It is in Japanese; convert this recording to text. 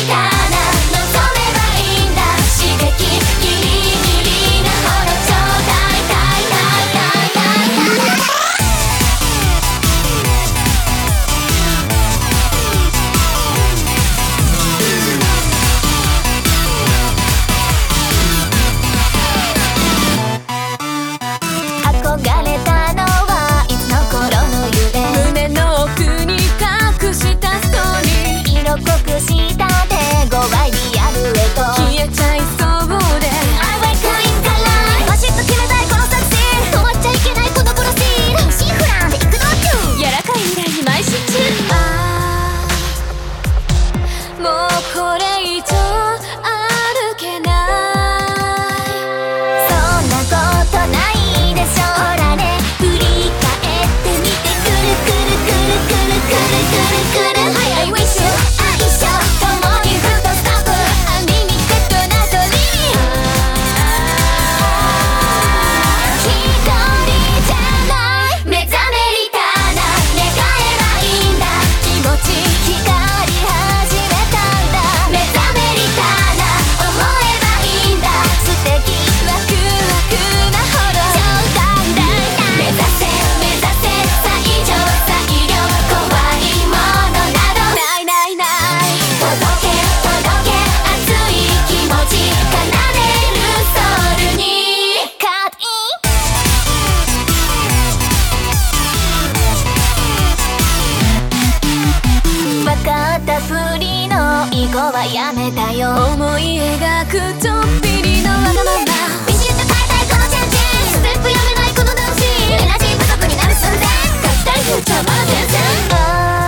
かな望めばいいんだ刺激ギリギリなほどちょうだいたいたいたいたい憧れたのはいつの頃の夢胸の奥に隠したストーリー色濃くした手強いリアルへと消えちゃいそうで I wake up in color バシッと決めたいこの作戦止まっちゃいけないこのプロシードシンフランで行くのトゥ柔らかい未来に邁進中もうこれ以上歩けないそんなことないでしょほらね振り返ってみてくるくるくるくるくるくるくる I wish you 愛し共にフットストップアンリミテッドな鳥一人じゃない目覚めりかな願えばいいんだ気持ち光り始めたんだ目覚めりかな思えばいいんだ素敵ワクワクなほど冗談だいたい目指せ目指せ最上最良怖いものなどないないない届け届け熱い気持ち奏でるソウルにカッイン分かったふりの囲碁はやめたよ思い描くちょっぴりのわがままビシッと変えたいこのチェンジステップやめないこのダンシンエナジー不足になる寸前書きたいフューチャーまだ全然